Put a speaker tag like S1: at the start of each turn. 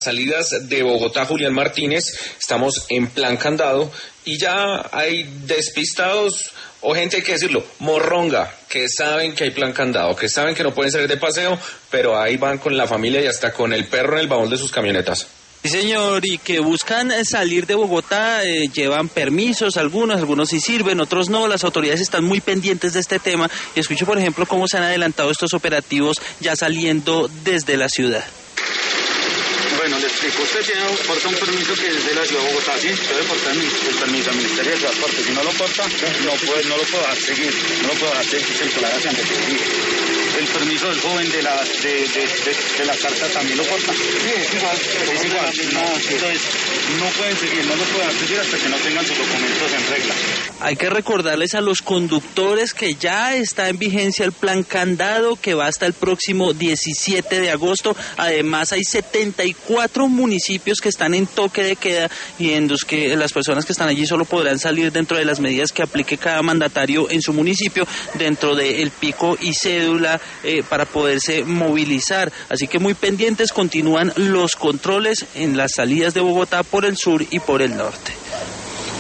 S1: Salidas de Bogotá, Julián Martínez, estamos en plan candado y ya hay despistados o gente, hay que decirlo, morronga, que saben que hay plan candado, que saben que no pueden salir de paseo, pero ahí van con la familia y hasta con el perro en el baúl de sus camionetas.
S2: Sí, señor, y que buscan salir de Bogotá, llevan permisos, algunos sí sirven, otros no. Las autoridades están muy pendientes de este tema y escucho, por ejemplo, cómo se han adelantado estos operativos ya saliendo desde la ciudad.
S3: Bueno, le explico. Usted porta un permiso que es de la ciudad de Bogotá, ¿sí? Debe portar el permiso al Ministerio de Transporte. Si no lo porta, no lo puedo dejar seguir. No lo puedo dejar seguir circular hacia donde se dirige. El permiso del joven de la carta también lo porta. Sí, es igual. Es igual. No, entonces, no pueden seguir, no lo pueden dejar seguir hasta que no tengan sus documentos en regla.
S2: Hay que recordarles a los conductores que ya está en vigencia el plan candado que va hasta el próximo 17 de agosto. Además, hay 74 municipios que están en toque de queda y en los que las personas que están allí solo podrán salir dentro de las medidas que aplique cada mandatario en su municipio, dentro del pico y cédula para poderse movilizar. Así que muy pendientes, continúan los controles en las salidas de Bogotá por el sur y por el norte.